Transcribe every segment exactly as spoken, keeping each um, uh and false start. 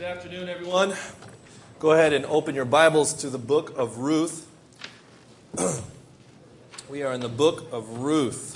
Good afternoon, everyone. Go ahead and open your Bibles to the book of Ruth. We are in the book of Ruth.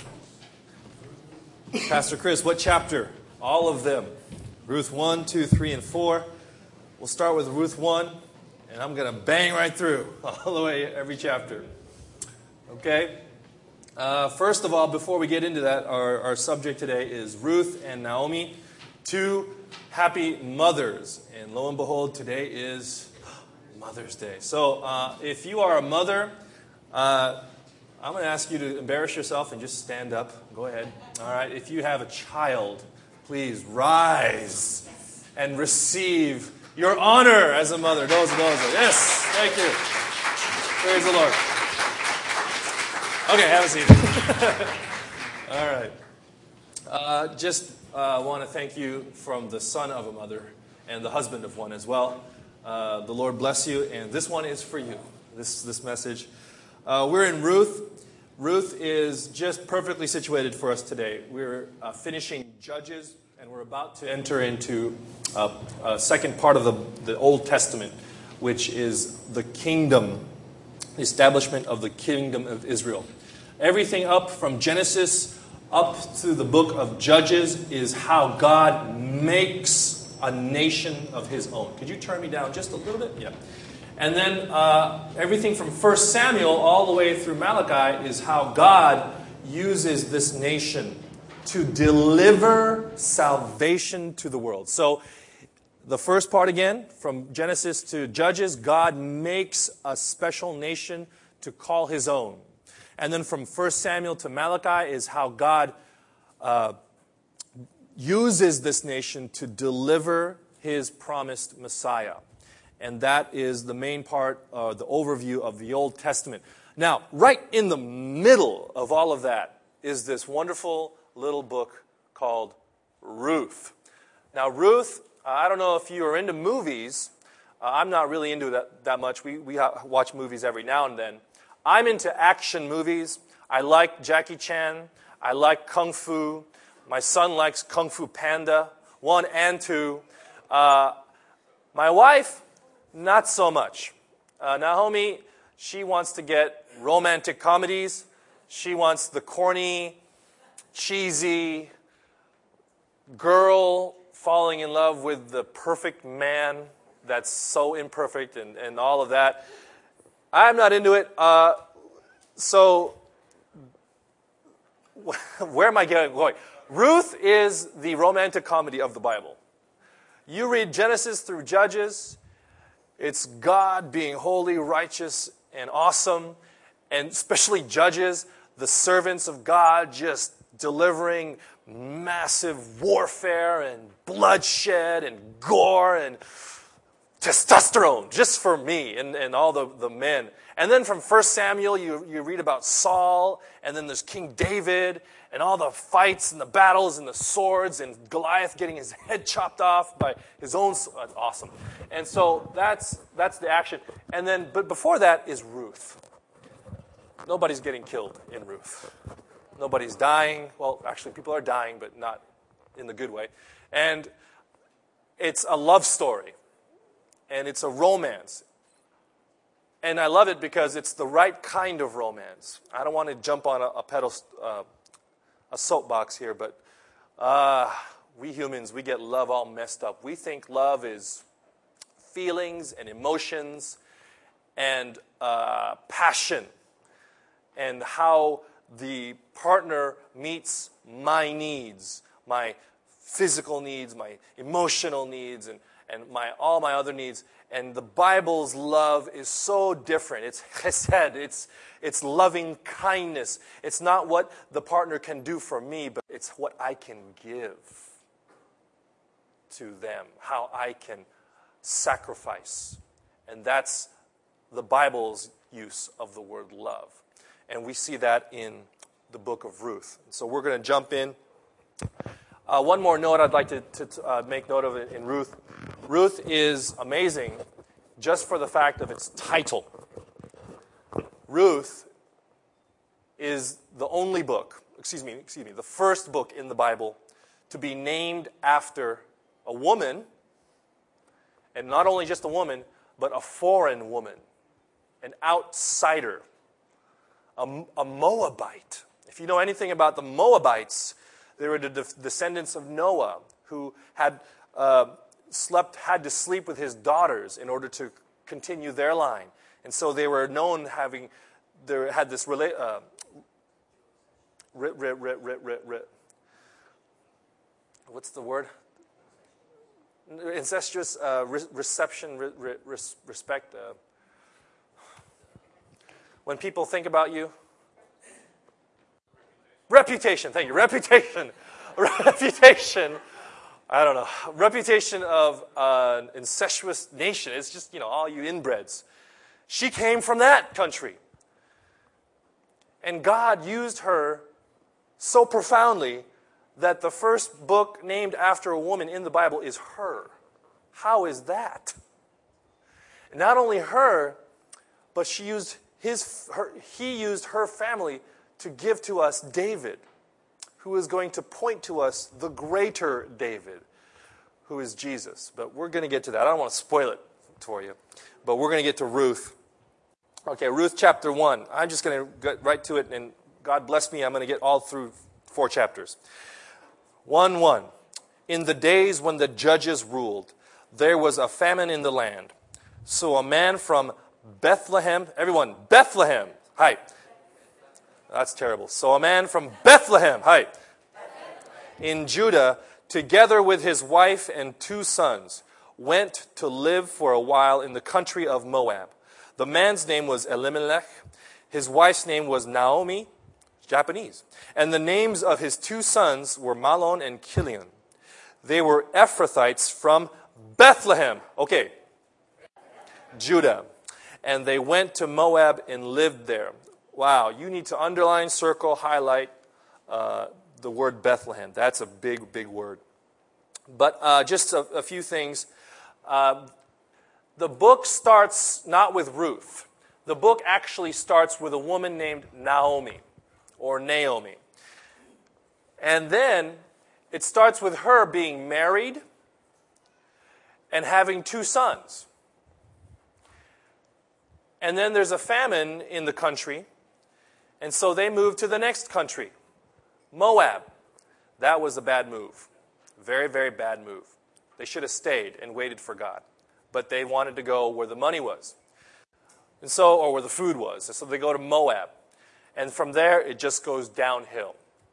Pastor Chris, what chapter? All of them. Ruth one, two, three, and four. We'll start with Ruth one, and I'm going to bang right through all the way every chapter. Okay? Uh, first of all, before we get into that, our, our subject today is Ruth and Naomi, two happy mothers. And lo and behold, today is Mother's Day. So uh, if you are a mother, uh, I'm going to ask you to embarrass yourself and just stand up. Go ahead. All right. If you have a child, please rise and receive your honor as a mother. Those, those. Yes. Thank you. Praise the Lord. Okay, have a seat. All right. Uh, just uh, want to thank you from the son of a mother and the husband of one as well. Uh, the Lord bless you, and this one is for you, this, this message. Uh, we're in Ruth. Ruth is just perfectly situated for us today. We're uh, finishing Judges, and we're about to enter into uh, a second part of the, the Old Testament, which is the kingdom, the establishment of the kingdom of Israel. Everything up from Genesis up to the book of Judges is how God makes a nation of his own. Could you turn me down just a little bit? Yeah. And then uh, everything from First Samuel all the way through Malachi is how God uses this nation to deliver salvation to the world. So the first part again, from Genesis to Judges, God makes a special nation to call his own. And then from First Samuel to Malachi is how God uh, uses this nation to deliver his promised Messiah. And that is the main part, uh, the overview of the Old Testament. Now, right in the middle of all of that is this wonderful little book called Ruth. Now, Ruth, uh, I don't know if you are into movies. Uh, I'm not really into that, that much. We, we watch movies every now and then. I'm into action movies. I like Jackie Chan. I like Kung Fu. My son likes Kung Fu Panda, one and two. Uh, my wife, not so much. Uh, Naomi, she wants to get romantic comedies. She wants the corny, cheesy girl falling in love with the perfect man that's so imperfect and, and all of that. I'm not into it. Uh, so, where am I going? Ruth is the romantic comedy of the Bible. You read Genesis through Judges. It's God being holy, righteous, and awesome. And especially Judges, the servants of God just delivering massive warfare and bloodshed and gore and testosterone, just for me and, and all the, the men. And then from First Samuel, you, you read about Saul, and then there's King David, and all the fights and the battles and the swords, and Goliath getting his head chopped off by his own sword. Awesome. And so that's that's the action. And then, but before that is Ruth. Nobody's getting killed in Ruth. Nobody's dying. Well, actually, people are dying, but not in the good way. And it's a love story. And it's a romance. And I love it because it's the right kind of romance. I don't want to jump on a, a pedal, uh, a soapbox here, but uh, we humans, we get love all messed up. We think love is feelings and emotions and uh, passion and how the partner meets my needs, my physical needs, my emotional needs, and and my all my other needs. And the Bible's love is so different. It's chesed. It's, it's loving kindness. It's not what the partner can do for me, but it's what I can give to them, how I can sacrifice. And that's the Bible's use of the word love. And we see that in the book of Ruth. So we're going to jump in. Uh, one more note I'd like to, to uh, make note of it in Ruth. Ruth is amazing just for the fact of its title. Ruth is the only book, excuse me, excuse me, the first book in the Bible to be named after a woman And not only just a woman, but a foreign woman, an outsider, a, a Moabite. If you know anything about the Moabites, they were the de- descendants of Noah, who had uh, slept, had to sleep with his daughters in order to continue their line. And so they were known having, they had this rela- uh, ri, ri, ri, ri, ri, ri, what's the word? Incestuous uh, re- reception, re- re- res- respect. Uh, when people think about you, reputation. Thank you. Reputation, reputation. I don't know. Reputation of uh, an incestuous nation. It's just, you know, all you inbreds. She came from that country, and God used her so profoundly that the first book named after a woman in the Bible is her. How is that? Not only her, but she used his, her, he used her family to give to us David, who is going to point to us the greater David, who is Jesus. But we're going to get to that. I don't want to spoil it for you, but we're going to get to Ruth. Okay, Ruth chapter one. I'm just going to get right to it, and God bless me, I'm going to get all through four chapters. one one. In the days when the judges ruled, there was a famine in the land. So a man from Bethlehem, everyone, Bethlehem, hi. That's terrible. So a man from Bethlehem, hi, in Judah, together with his wife and two sons, went to live for a while in the country of Moab. The man's name was Elimelech. His wife's name was Naomi, Japanese. And the names of his two sons were Mahlon and Chilion. They were Ephrathites from Bethlehem. Okay. Judah. And they went to Moab and lived there. Wow. You need to underline, circle, highlight uh, the word Bethlehem. That's a big, big word. But uh, just a, a few things. Uh, the book starts not with Ruth. The book actually starts with a woman named Naomi. Or Naomi. And then it starts with her being married and having two sons. And then there's a famine in the country, and so they move to the next country, Moab. That was a bad move. Very, very bad move. They should have stayed and waited for God. But they wanted to go where the money was. And so, or where the food was. And so they go to Moab. And from there, it just goes downhill.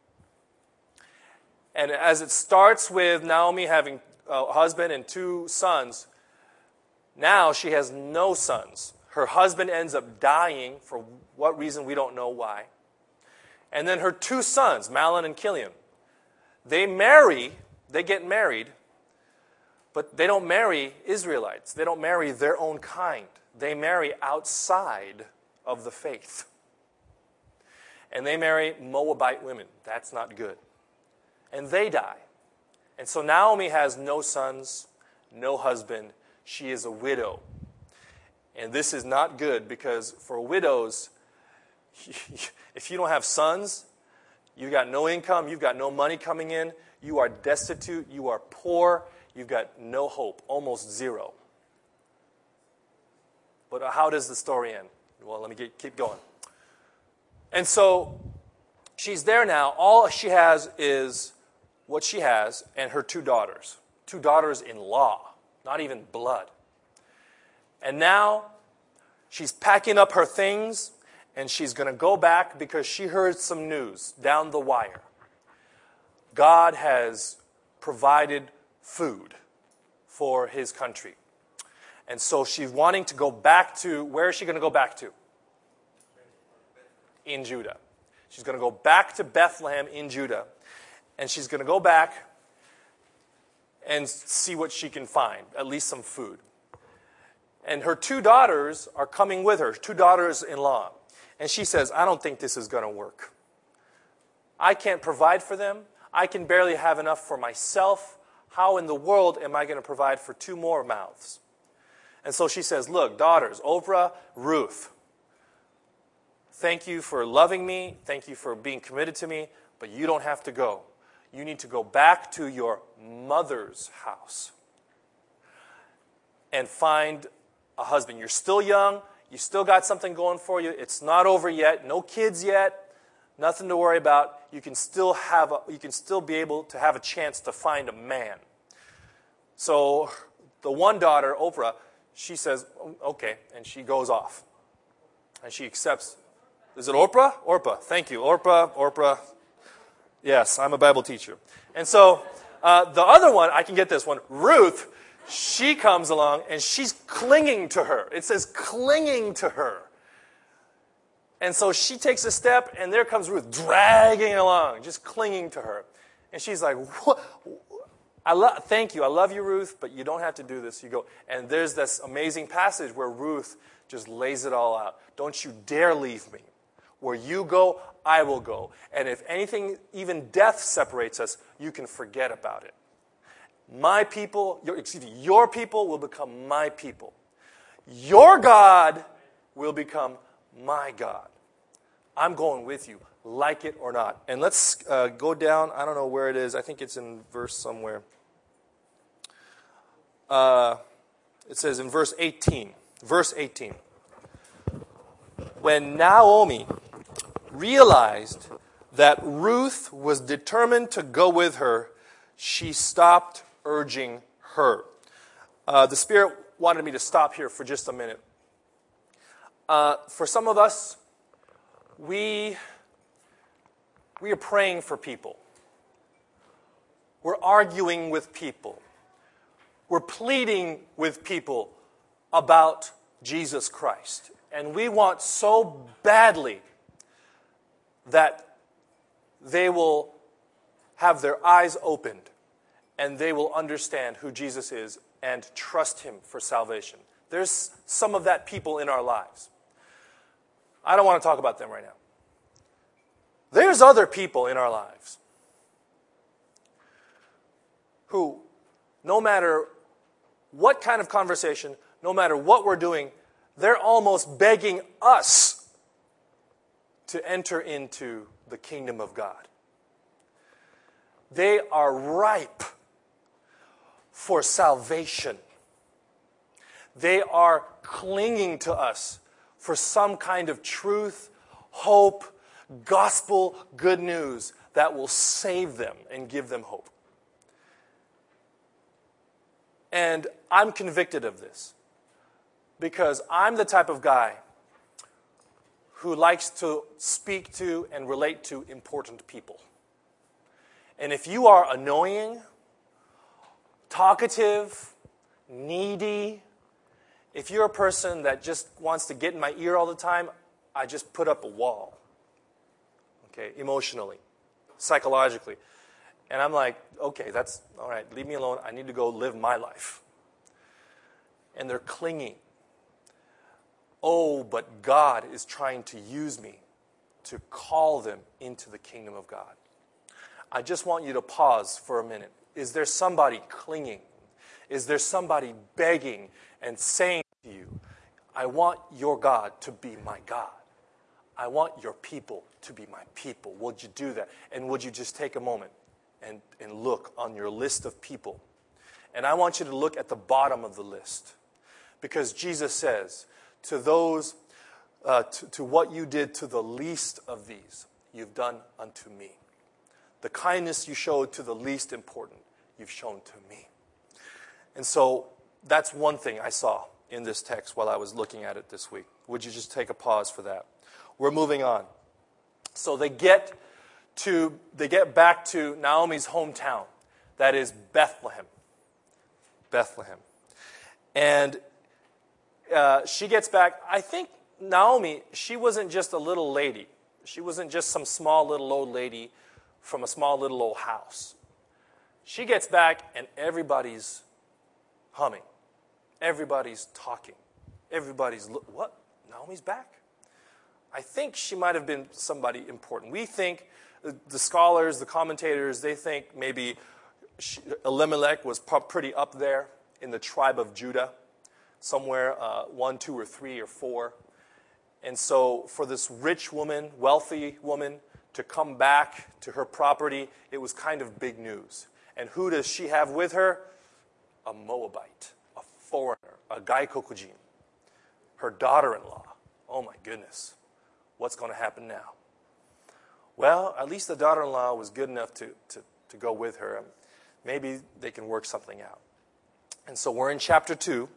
And as it starts with Naomi having a husband and two sons, now she has no sons. Her husband ends up dying, for what reason we don't know why. And then her two sons, Mahlon and Chilion, they marry, they get married, but they don't marry Israelites. They don't marry their own kind. They marry outside of the faith. And they marry Moabite women. That's not good. And they die. And so Naomi has no sons, no husband. She is a widow. And this is not good because for widows, if you don't have sons, you've got no income, you've got no money coming in, you are destitute, you are poor, you've got no hope, almost zero. But how does the story end? Well, let me get, keep going. And so she's there now. All she has is what she has and her two daughters. Two daughters-in-law, not even blood. And now she's packing up her things and she's going to go back because she heard some news down the wire. God has provided food for his country. And so she's wanting to go back to, where is she going to go back to? In Judah. She's going to go back to Bethlehem in Judah. And she's going to go back and see what she can find, at least some food. And her two daughters are coming with her, two daughters-in-law. And she says, I don't think this is going to work. I can't provide for them. I can barely have enough for myself. How in the world am I going to provide for two more mouths? And so she says, look, daughters, Oprah, Ruth, thank you for loving me. Thank you for being committed to me. But you don't have to go. You need to go back to your mother's house. and find a husband. You're still young. You still got something going for you. It's not over yet. No kids yet. Nothing to worry about. You can still have a, you can still be able to have a chance to find a man. So the one daughter, Oprah, she says, okay, and she goes off. And she accepts. Is it Orpah? Orpah. Thank you. Orpah, Orpah. Yes, I'm a Bible teacher. And so uh, the other one, I can get this one, Ruth, she comes along and she's clinging to her. It says clinging to her. And so she takes a step, and there comes Ruth dragging along, just clinging to her. And she's like, what? I lo- thank you. I love you, Ruth, but you don't have to do this. You go. And there's this amazing passage where Ruth just lays it all out. Don't you dare leave me. Where you go, I will go. And if anything, even death separates us, you can forget about it. My people, your, excuse me, your people will become my people. Your God will become my God. I'm going with you, like it or not. And let's uh, go down. I don't know where it is. I think it's in verse somewhere. Uh, it says in verse eighteen. Verse eighteen. When Naomi realized that Ruth was determined to go with her, she stopped urging her. Uh, the Spirit wanted me to stop here for just a minute. Uh, for some of us, we, we are praying for people. We're arguing with people. We're pleading with people about Jesus Christ. And we want so badly that they will have their eyes opened and they will understand who Jesus is and trust Him for salvation. There's some of that people in our lives. I don't want to talk about them right now. There's other people in our lives who, no matter what kind of conversation, no matter what we're doing, they're almost begging us to enter into the kingdom of God. They are ripe for salvation. They are clinging to us for some kind of truth, hope, gospel, good news that will save them and give them hope. And I'm convicted of this because I'm the type of guy who likes to speak to and relate to important people. And if you are annoying, talkative, needy, if you're a person that just wants to get in my ear all the time, I just put up a wall. Okay, emotionally, psychologically. And I'm like, okay, that's all right, leave me alone. I need to go live my life. And they're clinging. Oh, but God is trying to use me to call them into the kingdom of God. I just want you to pause for a minute. Is there somebody clinging? Is there somebody begging and saying to you, I want your God to be my God. I want your people to be my people. Would you do that? And would you just take a moment and, and look on your list of people? And I want you to look at the bottom of the list. Because Jesus says, to those, uh, to, to what you did to the least of these, you've done unto me. The kindness you showed to the least important, you've shown to me. And so that's one thing I saw in this text while I was looking at it this week. Would you just take a pause for that? We're moving on. So they get to they get back to Naomi's hometown, that is Bethlehem. Bethlehem. And uh, she gets back. I think Naomi, she wasn't just a little lady. She wasn't just some small little old lady from a small little old house. She gets back and everybody's humming. Everybody's talking. Everybody's, look, what? Naomi's back? I think she might have been somebody important. We think, the scholars, the commentators, they think maybe she, Elimelech was pretty up there in the tribe of Judah, somewhere uh, one, two, or three, or four. And so for this rich woman, wealthy woman, to come back to her property, it was kind of big news. And who does she have with her? A Moabite, a foreigner, a gaikokujin, her daughter-in-law. Oh my goodness, what's going to happen now? Well, at least the daughter-in-law was good enough to, to, to go with her. Maybe they can work something out. And so we're in chapter two.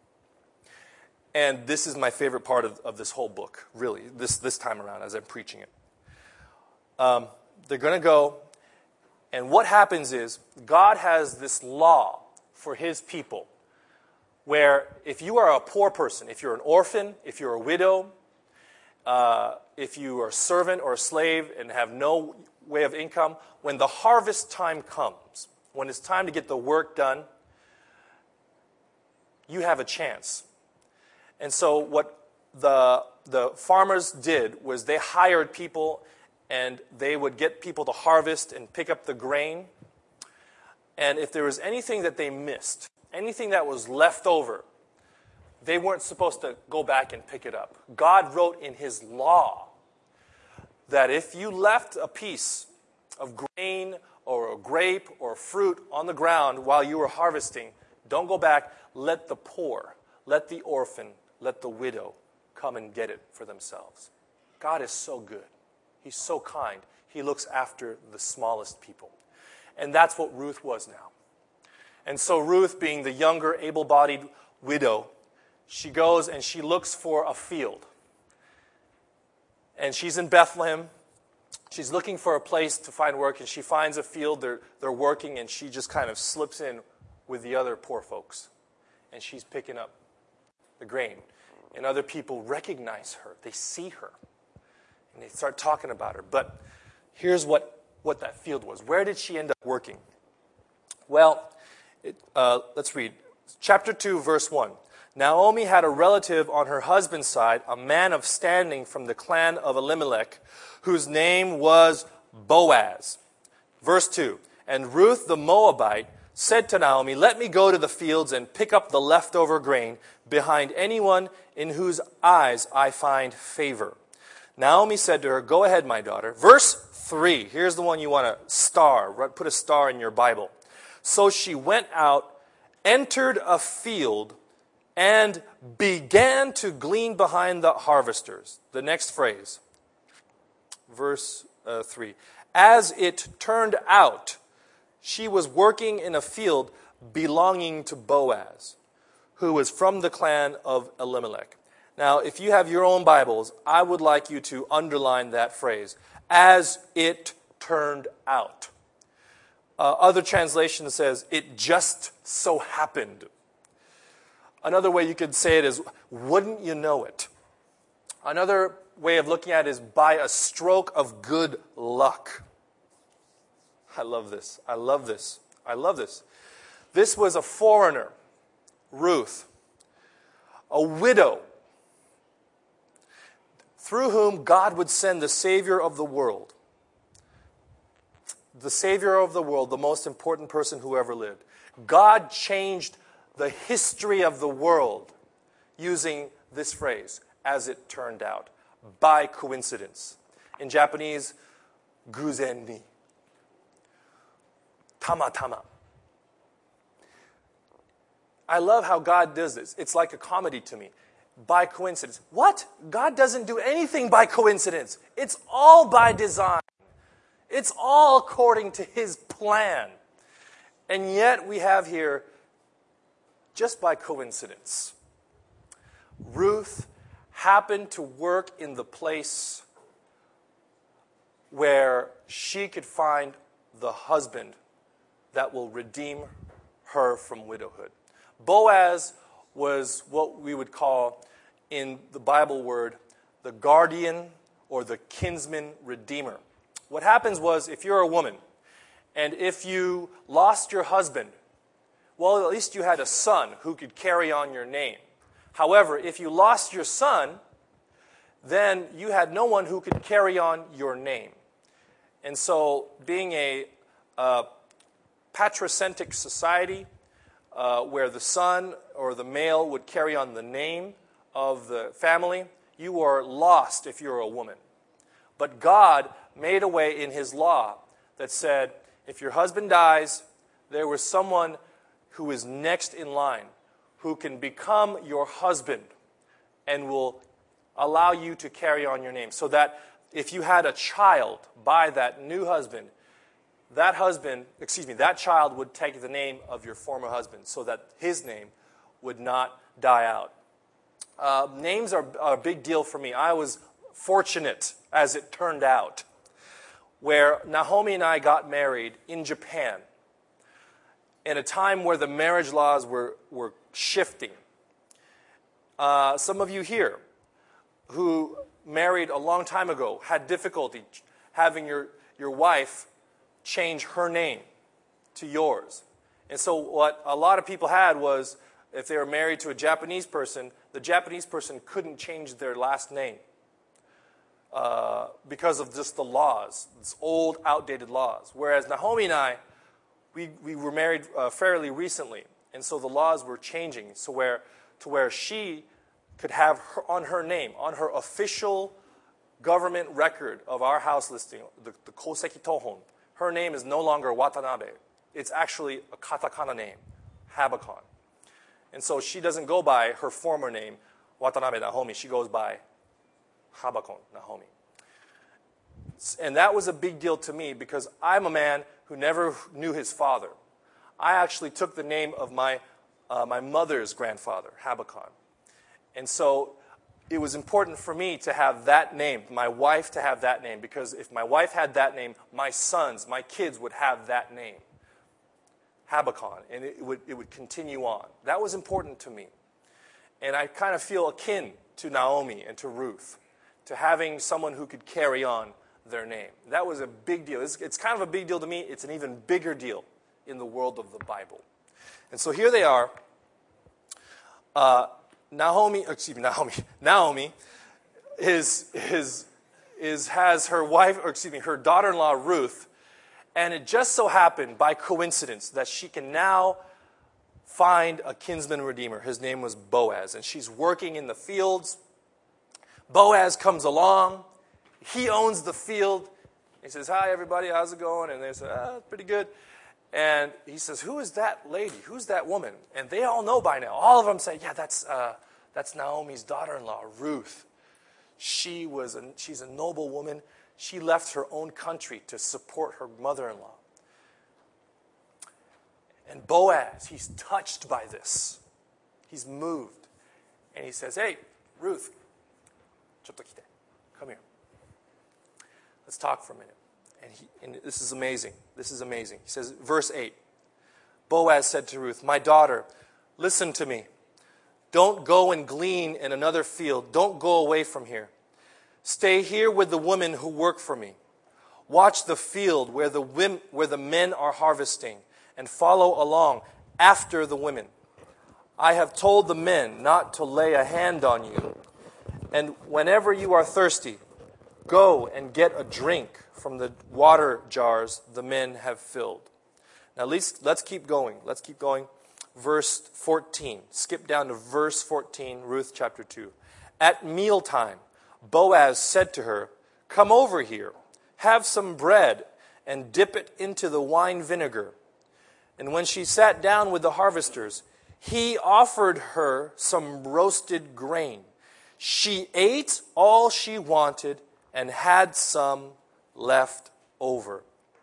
And this is my favorite part of, of this whole book, really, this, this time around as I'm preaching it. Um, they're going to go, and what happens is God has this law for his people where if you are a poor person, if you're an orphan, if you're a widow, uh, if you are a servant or a slave and have no way of income, when the harvest time comes, when it's time to get the work done, you have a chance. And so what the, the farmers did was they hired people and they would get people to harvest and pick up the grain. And if there was anything that they missed, anything that was left over, they weren't supposed to go back and pick it up. God wrote in his law that if you left a piece of grain or a grape or fruit on the ground while you were harvesting, don't go back. Let the poor, let the orphan, let the widow come and get it for themselves. God is so good. He's so kind. He looks after the smallest people. And that's what Ruth was now. And so Ruth, being the younger, able-bodied widow, she goes and she looks for a field. And she's in Bethlehem. She's looking for a place to find work, and she finds a field. They're, they're working, and she just kind of slips in with the other poor folks. And she's picking up the grain. And other people recognize her. They see her. And they start talking about her. But here's what, what that field was. Where did she end up working? Well, it, uh, let's read. Chapter two, verse one. Naomi had a relative on her husband's side, a man of standing from the clan of Elimelech, whose name was Boaz. Verse two. And Ruth the Moabite said to Naomi, let me go to the fields and pick up the leftover grain behind anyone in whose eyes I find favor. Naomi said to her, go ahead, my daughter. Verse three. Here's the one you want to star. Put a star in your Bible. So she went out, entered a field, and began to glean behind the harvesters. The next phrase. Verse uh, three. As it turned out, she was working in a field belonging to Boaz, who was from the clan of Elimelech. Now, if you have your own Bibles, I would like you to underline that phrase, as it turned out. Uh, other translation says, it just so happened. Another way you could say it is, wouldn't you know it? Another way of looking at it is, by a stroke of good luck. I love this. I love this. I love this. This was a foreigner, Ruth, a widow, through whom God would send the Savior of the world. The Savior of the world, the most important person who ever lived. God changed the history of the world using this phrase, as it turned out, by coincidence. In Japanese, guzen ni. Tamatama. I love how God does this. It's like a comedy to me. By coincidence. What? God doesn't do anything by coincidence. It's all by design. It's all according to his plan. And yet we have here, just by coincidence, Ruth happened to work in the place where she could find the husband that will redeem her from widowhood. Boaz was what we would call, in the Bible word, the guardian or the kinsman redeemer. What happens was, if you're a woman, and if you lost your husband, well, at least you had a son who could carry on your name. However, if you lost your son, then you had no one who could carry on your name. And so, being a uh, patricentric society, uh, where the son or the male would carry on the name of the family, you are lost if you're a woman. But God made a way in his law that said, if your husband dies, there was someone who is next in line who can become your husband and will allow you to carry on your name. So that if you had a child by that new husband, that husband, excuse me, that child would take the name of your former husband so that his name would not die out. Uh, names are, are a big deal for me. I was fortunate, as it turned out, where Naomi and I got married in Japan in a time where the marriage laws were, were shifting. Uh, some of you here who married a long time ago had difficulty having your, your wife change her name to yours. And so what a lot of people had was, if they were married to a Japanese person, the Japanese person couldn't change their last name uh, because of just the laws, these old, outdated laws. Whereas Naomi and I, we, we were married uh, fairly recently, and so the laws were changing so where, to where she could have her, on her name, on her official government record of our house listing, the, the Koseki Tohon, her name is no longer Watanabe. It's actually a katakana name, Habakon. And so she doesn't go by her former name, Watanabe Naomi. She goes by Habakon Naomi. And that was a big deal to me because I'm a man who never knew his father. I actually took the name of my, uh, my mother's grandfather, Habakon. And so it was important for me to have that name, my wife to have that name, because if my wife had that name, my sons, my kids would have that name, Habakon, and it would, it would continue on. That was important to me. And I kind of feel akin to Naomi and to Ruth, to having someone who could carry on their name. That was a big deal. It's, it's kind of a big deal to me. It's an even bigger deal in the world of the Bible. And so here they are. Uh, Naomi, excuse me, Naomi, Naomi is, is, is, has her wife, or excuse me, her daughter-in-law Ruth, and it just so happened by coincidence that she can now find a kinsman redeemer. His name was Boaz, and she's working in the fields. Boaz comes along. He owns the field. He says, "Hi, everybody, how's it going?" And they say, "Ah, pretty good." And he says, "Who is that lady? Who's that woman?" And they all know by now. All of them say, "Yeah, that's uh, that's Naomi's daughter-in-law, Ruth. She was a, she's a noble woman. She left her own country to support her mother-in-law." And Boaz, he's touched by this. He's moved. And he says, "Hey, Ruth, chotto kite. Come here. Let's talk for a minute." And, he, and this is amazing. This is amazing. He says, verse eight, Boaz said to Ruth, "My daughter, listen to me. Don't go and glean in another field. Don't go away from here. Stay here with the women who work for me. Watch the field where the, women, where the men are harvesting and follow along after the women. I have told the men not to lay a hand on you. And whenever you are thirsty, go and get a drink from the water jars the men have filled." Now let's, let's keep going. Let's keep going. Verse fourteen. Skip down to verse fourteen, Ruth chapter two. At mealtime, Boaz said to her, "Come over here, have some bread, and dip it into the wine vinegar." And when she sat down with the harvesters, he offered her some roasted grain. She ate all she wanted and had some left over.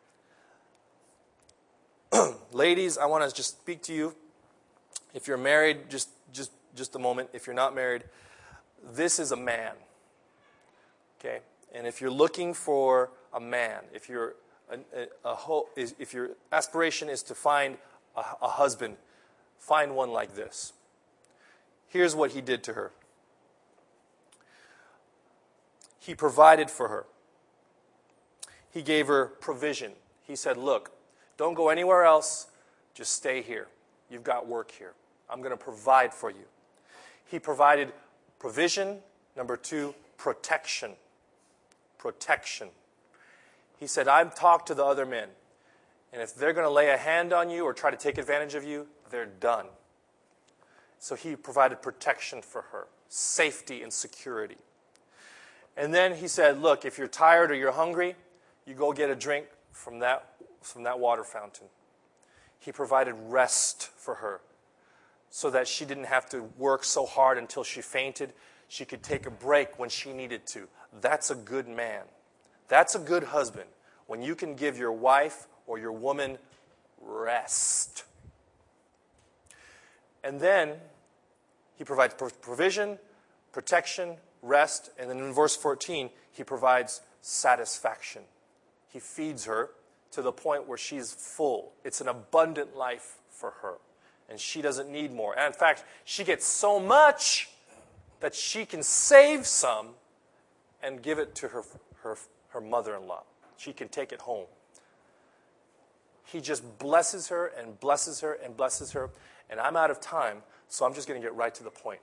Ladies, I want to just speak to you. If you're married, just, just, just a moment. If you're not married, this is a man. Okay? And if you're looking for a man, if you're a, a, a ho- if your aspiration is to find a, a husband, find one like this. Here's what he did to her. He provided for her. He gave her provision. He said, "Look, don't go anywhere else. Just stay here. You've got work here. I'm going to provide for you." He provided provision. Number two, protection. Protection. He said, "I've talked to the other men, and if they're going to lay a hand on you or try to take advantage of you, they're done." So he provided protection for her, safety and security. And then he said, "Look, if you're tired or you're hungry, you go get a drink from that, from that water fountain." He provided rest for her so that she didn't have to work so hard until she fainted. She could take a break when she needed to. That's a good man. That's a good husband, when you can give your wife or your woman rest. And then he provides provision, protection, rest, and then in verse fourteen, he provides satisfaction. He feeds her to the point where she's full. It's an abundant life for her, and she doesn't need more. And in fact, she gets so much that she can save some and give it to her, her, her mother-in-law. She can take it home. He just blesses her and blesses her and blesses her. And I'm out of time, so I'm just going to get right to the point.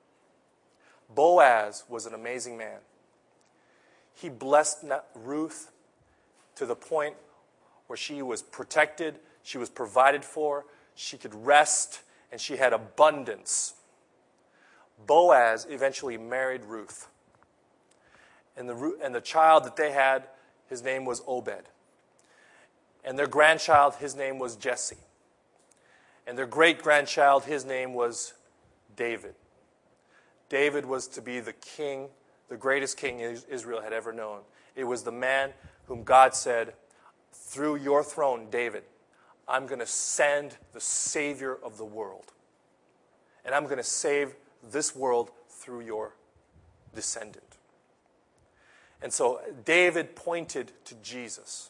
Boaz was an amazing man. He blessed Ruth to the point where she was protected, she was provided for, she could rest, and she had abundance. Boaz eventually married Ruth. And the, and the child that they had, his name was Obed. And their grandchild, his name was Jesse. And their great-grandchild, his name was David. David was to be the king, the greatest king Israel had ever known. It was the man whom God said, through your throne, David, I'm going to send the Savior of the world. And I'm going to save this world through your descendant. And so David pointed to Jesus.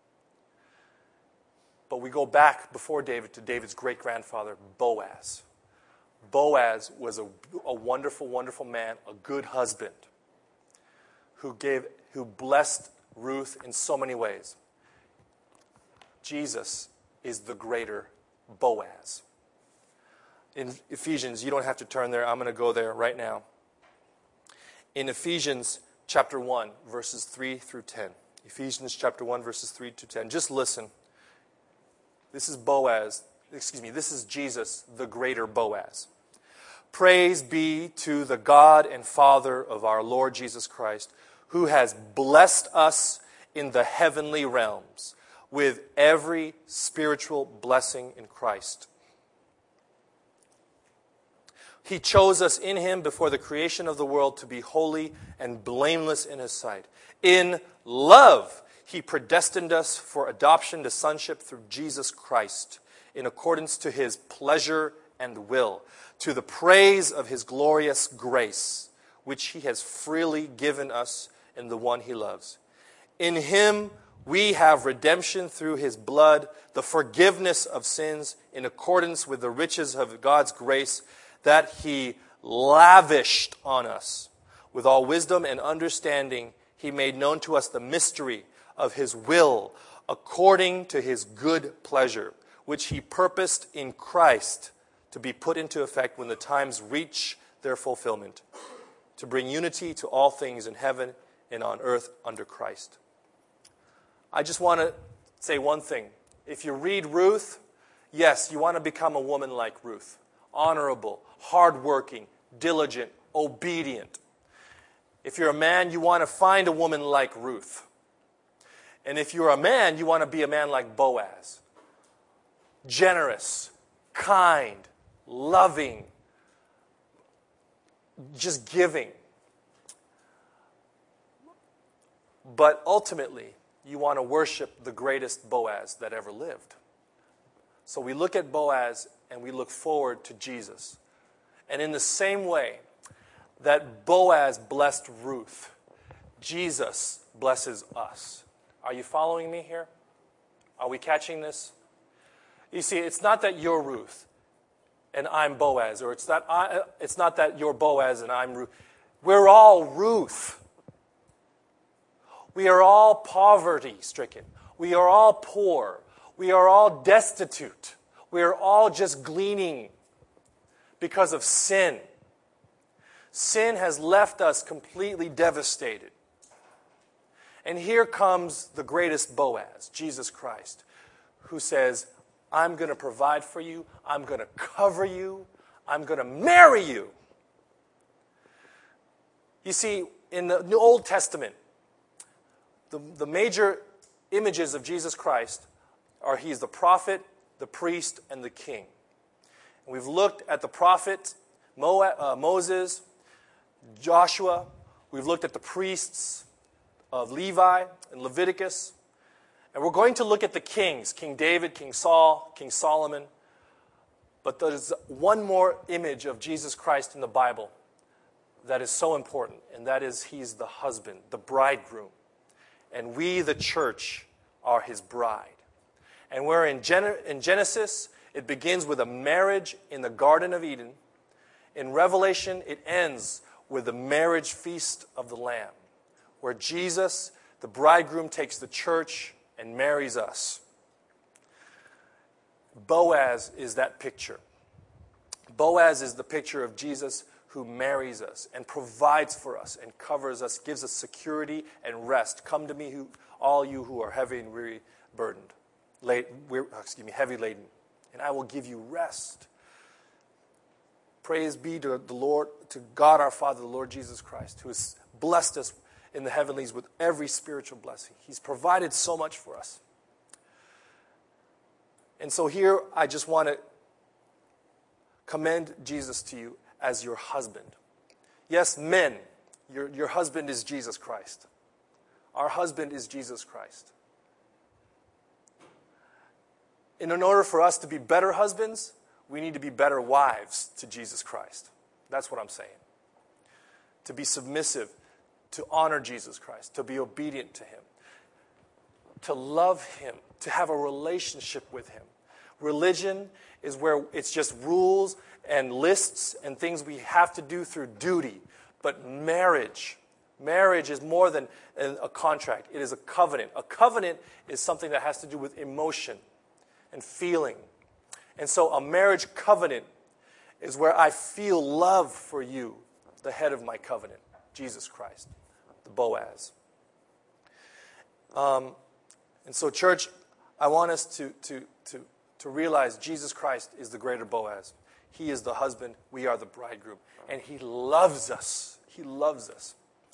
But we go back before David to David's great-grandfather, Boaz. Boaz was a, a wonderful, wonderful man, a good husband, who gave, who blessed Ruth in so many ways. Jesus is the greater Boaz. In Ephesians, you don't have to turn there. I'm going to go there right now. In Ephesians chapter one, verses three through ten. Ephesians chapter one, verses three to ten. Just listen. This is Boaz, excuse me, this is Jesus, the greater Boaz. Praise be to the God and Father of our Lord Jesus Christ, who has blessed us in the heavenly realms with every spiritual blessing in Christ. He chose us in him before the creation of the world to be holy and blameless in his sight. In love, he predestined us for adoption to sonship through Jesus Christ, in accordance to his pleasure and will, to the praise of his glorious grace, which he has freely given us in the one he loves. In him we have redemption through his blood, the forgiveness of sins, in accordance with the riches of God's grace that he lavished on us. With all wisdom and understanding, he made known to us the mystery of his will, according to his good pleasure, which he purposed in Christ to be put into effect when the times reach their fulfillment, to bring unity to all things in heaven and on earth under Christ. I just want to say one thing. If you read Ruth, yes, you want to become a woman like Ruth. Honorable, hardworking, diligent, obedient. If you're a man, you want to find a woman like Ruth. And if you're a man, you want to be a man like Boaz. Generous, kind, loving, just giving. But ultimately, you want to worship the greatest Boaz that ever lived. So we look at Boaz and we look forward to Jesus. And in the same way that Boaz blessed Ruth, Jesus blesses us. Are you following me here? Are we catching this? You see, it's not that you're Ruth and I'm Boaz, or it's not, I, it's not that you're Boaz and I'm Ruth. We're all Ruth. We are all poverty-stricken. We are all poor. We are all destitute. We are all just gleaning because of sin. Sin has left us completely devastated. And here comes the greatest Boaz, Jesus Christ, who says, I'm going to provide for you. I'm going to cover you. I'm going to marry you. You see, in the Old Testament, the, the major images of Jesus Christ are he's the prophet, the priest, and the king. And we've looked at the prophet Mo- uh, Moses, Joshua. We've looked at the priests of Levi and Leviticus. And we're going to look at the kings, King David, King Saul, King Solomon. But there's one more image of Jesus Christ in the Bible that is so important, and that is he's the husband, the bridegroom. And we, the church, are his bride. And where in, Gen- in Genesis, it begins with a marriage in the Garden of Eden. In Revelation, it ends with the marriage feast of the Lamb, where Jesus, the bridegroom, takes the church and marries us. Boaz is that picture. Boaz is the picture of Jesus who marries us and provides for us and covers us, gives us security and rest. Come to me, who, all you who are heavy and weary, burdened, late, we're, excuse me, heavy laden, and I will give you rest. Praise be to the Lord, to God our Father, the Lord Jesus Christ, who has blessed us in the heavenlies with every spiritual blessing. He's provided so much for us. And so here, I just want to commend Jesus to you as your husband. Yes, men, your, your husband is Jesus Christ. Our husband is Jesus Christ. And in order for us to be better husbands, we need to be better wives to Jesus Christ. That's what I'm saying. To be submissive, to honor Jesus Christ, to be obedient to him, to love him, to have a relationship with him. Religion is where it's just rules and lists and things we have to do through duty. But marriage, marriage is more than a contract. It is a covenant. A covenant is something that has to do with emotion and feeling. And so a marriage covenant is where I feel love for you, the head of my covenant, Jesus Christ, the Boaz. Um, and so, church, I want us to, to, to, to realize Jesus Christ is the greater Boaz. He is the husband. We are the bridegroom. And he loves us. He loves us.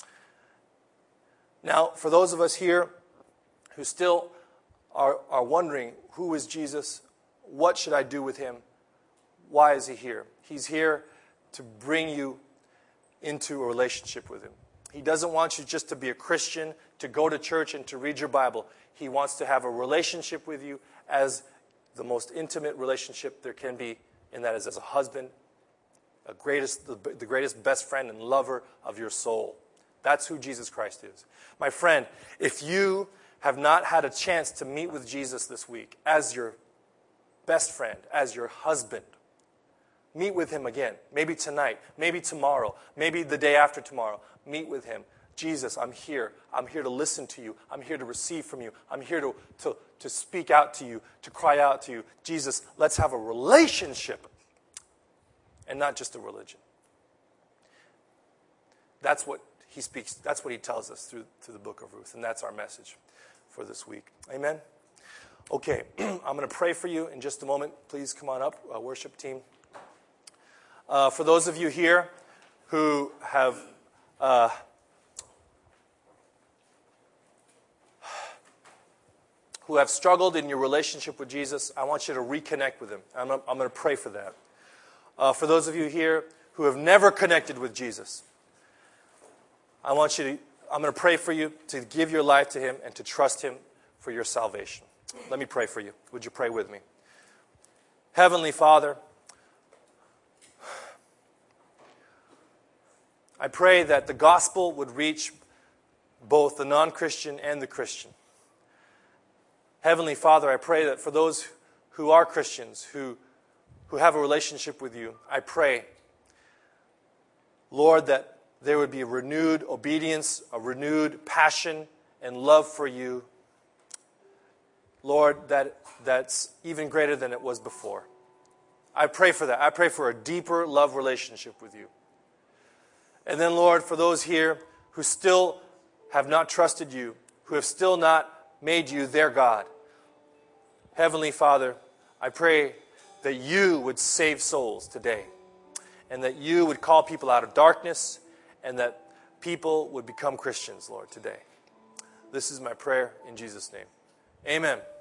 Now, for those of us here who still are, are wondering, who is Jesus? What should I do with him? Why is he here? He's here to bring you into a relationship with him. He doesn't want you just to be a Christian, to go to church and to read your Bible. He wants to have a relationship with you as the most intimate relationship there can be, and that is as a husband, a greatest, the, the greatest best friend and lover of your soul. That's who Jesus Christ is. My friend, if you have not had a chance to meet with Jesus this week as your best friend, as your husband, meet with him again. Maybe tonight, maybe tomorrow, maybe the day after tomorrow. Meet with him. Jesus, I'm here. I'm here to listen to you. I'm here to receive from you. I'm here to, to, to speak out to you, to cry out to you. Jesus, let's have a relationship and not just a religion. That's what he speaks. That's what he tells us through, through the book of Ruth, and that's our message for this week. Amen? Okay, I'm going to pray for you in just a moment. Please come on up, uh, worship team. Uh, for those of you here who have uh, who have struggled in your relationship with Jesus, I want you to reconnect with him. I'm, I'm going to pray for that. Uh, for those of you here who have never connected with Jesus, I want you to, I'm going to pray for you to give your life to him and to trust him for your salvation. Let me pray for you. Would you pray with me? Heavenly Father, I pray that the gospel would reach both the non-Christian and the Christian. Heavenly Father, I pray that for those who are Christians, who, who have a relationship with you, I pray, Lord, that there would be a renewed obedience, a renewed passion and love for you. Lord, that, that's even greater than it was before. I pray for that. I pray for a deeper love relationship with you. And then, Lord, for those here who still have not trusted you, who have still not made you their God, Heavenly Father, I pray that you would save souls today, and that you would call people out of darkness, and that people would become Christians, Lord, today. This is my prayer in Jesus' name. Amen.